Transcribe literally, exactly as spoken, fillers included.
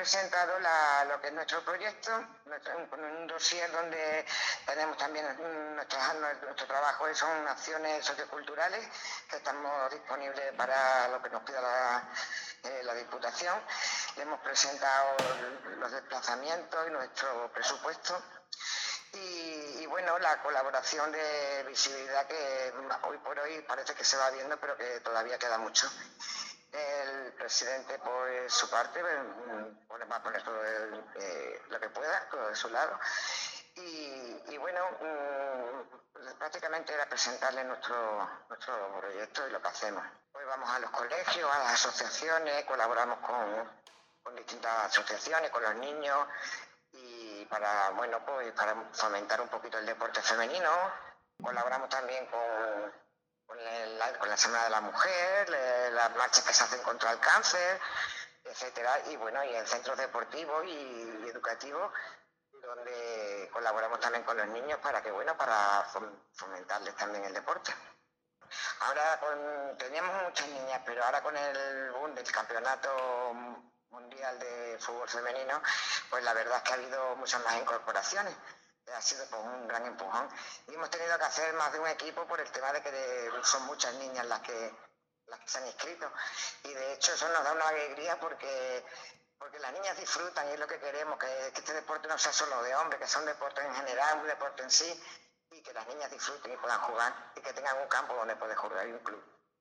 presentado la, lo que es nuestro proyecto, nuestro, un, un dossier donde tenemos también nuestro, nuestro trabajo, son acciones socioculturales que estamos disponibles para lo que nos pida la, eh, la Diputación. Le hemos presentado los desplazamientos y nuestro presupuesto. Y, y bueno, la colaboración de visibilidad que hoy por hoy parece que se va viendo, pero que todavía queda mucho. El presidente, por su parte, va a poner todo el, eh, lo que pueda, todo de su lado. Y, y bueno, mmm, prácticamente era presentarle nuestro, nuestro proyecto y lo que hacemos. Hoy vamos a los colegios, a las asociaciones, colaboramos con, con distintas asociaciones, con los niños, y para, bueno, pues para fomentar un poquito el deporte femenino. Colaboramos también con, con, el, con la Semana de la Mujer, le, las marchas que se hacen contra el cáncer, etcétera. Y bueno, y en centros deportivos y, y educativos, donde colaboramos también con los niños para que, bueno, para fomentarles también el deporte. Ahora con, teníamos muchas niñas, pero ahora con el boom del campeonato mundial de fútbol femenino, pues la verdad es que ha habido muchas más incorporaciones. Ha sido pues, un gran empujón. Y hemos tenido que hacer más de un equipo por el tema de que son muchas niñas las que, las que se han inscrito. Y de hecho eso nos da una alegría porque, porque las niñas disfrutan y es lo que queremos, que, que este deporte no sea solo de hombres, que sea un deporte en general, un deporte en sí, y que las niñas disfruten y puedan jugar y que tengan un campo donde poder jugar y un club.